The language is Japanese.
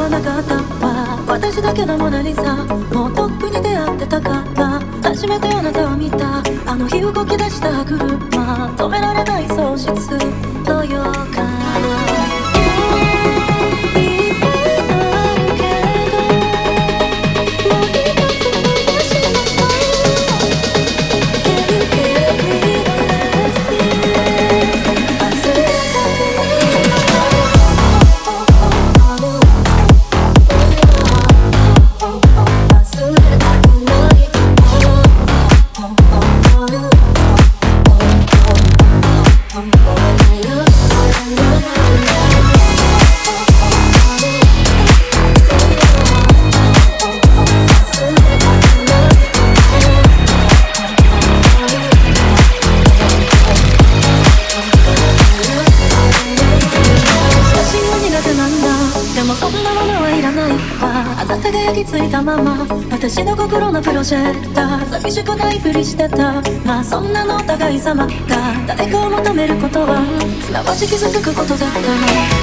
はなかったわ。私だけのモナリザ、もうとっくに出会ってたから。初めてあなたを見たあの日動き出した車、止められない喪失の予感。あなたが焼き付いたまま私の心のプロジェクター、寂しくないふりしてた。まあそんなのお互い様が誰かを求めることはすなわち傷つくことだった。